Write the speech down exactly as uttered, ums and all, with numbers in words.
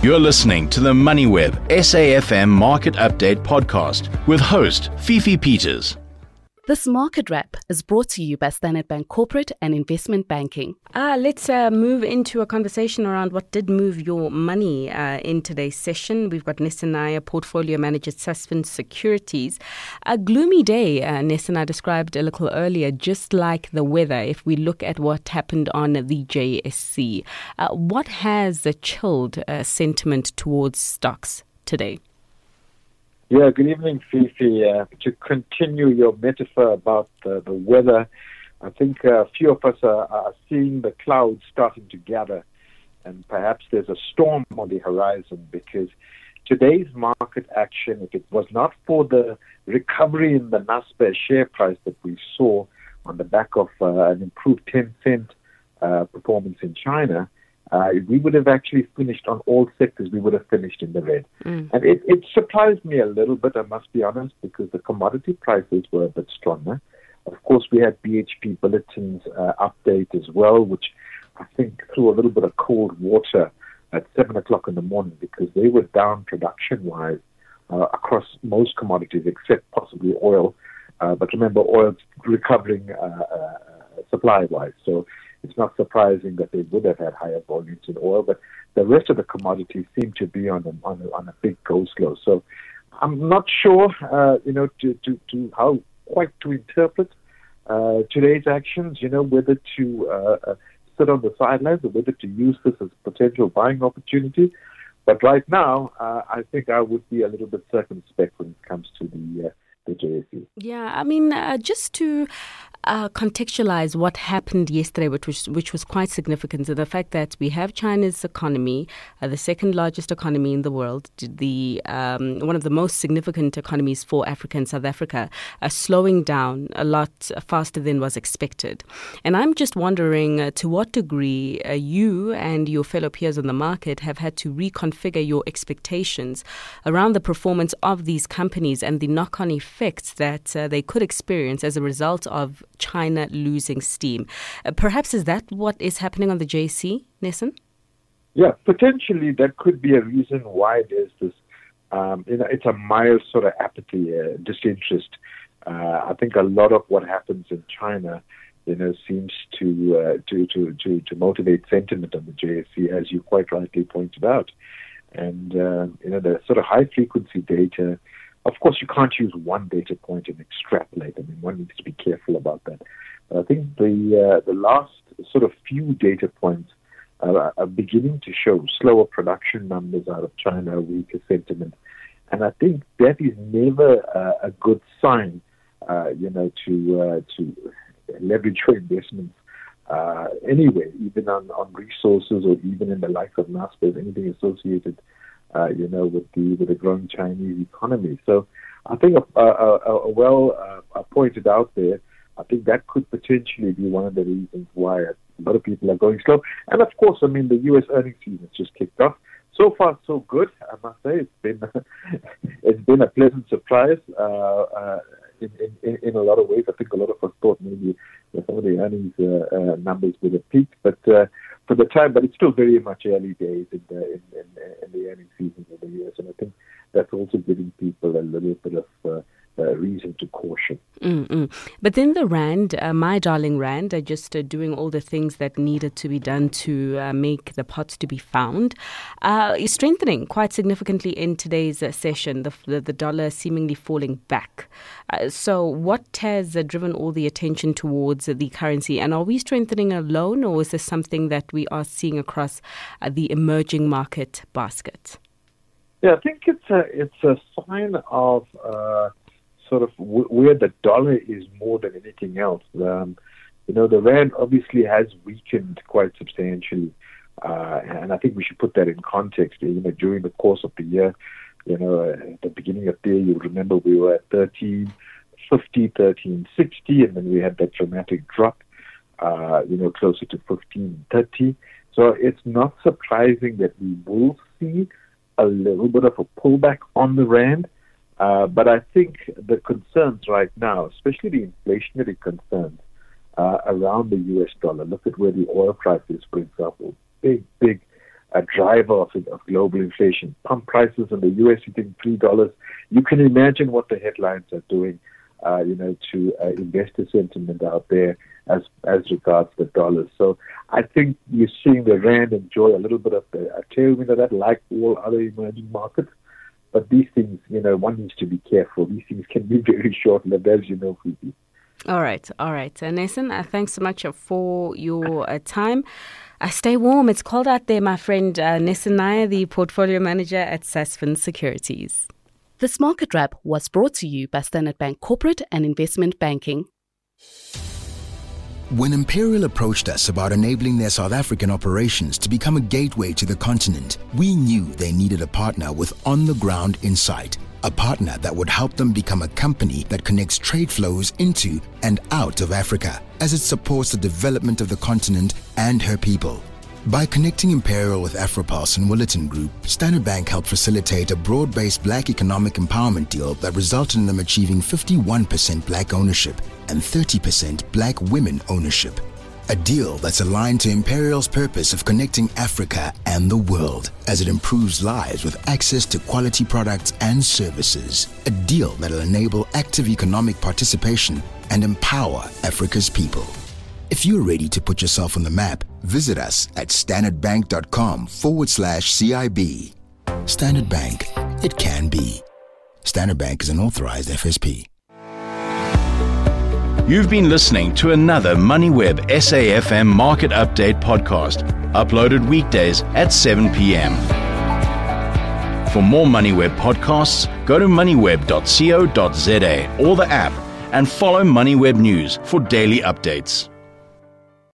You're listening to the MoneyWeb S A F M Market Update podcast with host Fifi Peters. This market wrap is brought to you by Standard Bank Corporate and Investment Banking. Uh, let's uh, move into a conversation around what did move your money uh, in today's session. We've got Nesanaya, Portfolio Manager at Sasfin Securities. A gloomy day, uh, Nesanaya described a little earlier, just like the weather, if we look at what happened on the J S C. Uh, what has uh, chilled uh, sentiment towards stocks today? Yeah, good evening, Fifi. Uh, to continue your metaphor about uh, the weather, I think uh, a few of us are, are seeing the clouds starting to gather, and perhaps there's a storm on the horizon, because today's market action, if it was not for the recovery in the Naspers share price that we saw on the back of uh, an improved ten cent uh, performance in China, Uh, we would have actually finished on all sectors. We would have finished in the red. Mm. And it, it surprised me a little bit, I must be honest, because the commodity prices were a bit stronger. Of course, we had B H P Bulletin's uh, update as well, which I think threw a little bit of cold water at seven o'clock in the morning, because they were down production-wise uh, across most commodities except possibly oil. Uh, but remember, oil's recovering uh, uh, supply-wise. So it's not surprising that they would have had higher volumes in oil, but the rest of the commodities seem to be on a, on a, on a big go-slow. So I'm not sure, uh, you know, to, to, to how quite to interpret uh, today's actions, you know, whether to uh, uh, sit on the sidelines or whether to use this as a potential buying opportunity. But right now, uh, I think I would be a little bit circumspect when it comes to the uh, the J S C. Yeah, I mean, uh, just to uh, contextualize what happened yesterday, which was, which was quite significant, so the fact that we have China's economy, uh, the second largest economy in the world, the um, one of the most significant economies for Africa and South Africa, uh, slowing down a lot faster than was expected. And I'm just wondering uh, to what degree uh, you and your fellow peers on the market have had to reconfigure your expectations around the performance of these companies and the knock-on effects that uh, they could experience as a result of China losing steam. Uh, perhaps is that what is happening on the J S C, Nesan? Yeah, potentially that could be a reason why there's this, um, you know, it's a mild sort of apathy, uh, disinterest. Uh, I think a lot of what happens in China, you know, seems to, uh, to, to, to, to motivate sentiment on the J S C, as you quite rightly pointed out. And, uh, you know, the sort of high-frequency data, of course, you can't use one data point and extrapolate. I mean, one needs to be careful about that. But I think the uh, the last sort of few data points uh, are beginning to show slower production numbers out of China, weaker sentiment. And I think that is never uh, a good sign, uh, you know, to uh, to leverage your investments uh, anyway, even on, on resources or even in the likes of Naspers, anything associated Uh, you know, with the with the growing Chinese economy. So I think a, a, a, a well uh, pointed out there, I think that could potentially be one of the reasons why a lot of people are going slow. And of course, I mean, the U S earnings season has just kicked off. So far, so good, I must say. It's been it's been a pleasant surprise uh, uh, in, in, in a lot of ways. I think a lot of us thought maybe some of the earnings uh, uh, numbers would have peaked, but uh, for the time, but it's still very much early days in the in, in, in the earnings season in the U S, and I think that's also giving people a little bit of uh, uh, reason to caution. Mm-mm. But then the Rand, uh, my darling Rand, are just uh, doing all the things that needed to be done to uh, make the pots to be found. Uh, is strengthening quite significantly in today's uh, session, the, the, the dollar seemingly falling back. Uh, so what has uh, driven all the attention towards uh, the currency? And are we strengthening alone, or is this something that we are seeing across uh, the emerging market basket? Yeah, I think it's a, it's a sign of uh, sort of w- where the dollar is more than anything else. Um, you know, the Rand obviously has weakened quite substantially. Uh, and I think we should put that in context. You know, during the course of the year, you know, at the beginning of the year, you'll remember we were at thirteen fifty, thirteen sixty, and then we had that dramatic drop, uh, you know, closer to fifteen thirty. So it's not surprising that we will see a little bit of a pullback on the Rand. Uh, but I think the concerns right now, especially the inflationary concerns uh, around the U S dollar, look at where the oil price is, for example, big, big a driver of, of global inflation. Pump prices in the U S hitting three dollars. You can imagine what the headlines are doing, uh, you know, to uh, investor sentiment out there as as regards the dollars. So I think you're seeing the rand enjoy a little bit of the, a tailwind of that, like all other emerging markets. But these things, you know, one needs to be careful. These things can be very short-lived, as you know, Phoebe. All right, all right. Uh, Nelson, uh, thanks so much for your uh, time. Uh, stay warm. It's cold out there, my friend. Uh, Nelson Nair, the portfolio manager at Sasfin Securities. This market wrap was brought to you by Standard Bank Corporate and Investment Banking. When Imperial approached us about enabling their South African operations to become a gateway to the continent, we knew they needed a partner with on-the-ground insight, a partner that would help them become a company that connects trade flows into and out of Africa as it supports the development of the continent and her people. By connecting Imperial with Afropulse and Willerton Group, Standard Bank helped facilitate a broad-based black economic empowerment deal that resulted in them achieving fifty-one percent black ownership and thirty percent black women ownership. A deal that's aligned to Imperial's purpose of connecting Africa and the world as it improves lives with access to quality products and services. A deal that'll enable active economic participation and empower Africa's people. If you're ready to put yourself on the map, visit us at standardbank.com forward slash CIB. Standard Bank, it can be. Standard Bank is an authorized F S P. You've been listening to another MoneyWeb S A F M Market Update podcast, uploaded weekdays at seven p.m. For more MoneyWeb podcasts, go to moneyweb dot co dot za or the app and follow MoneyWeb News for daily updates.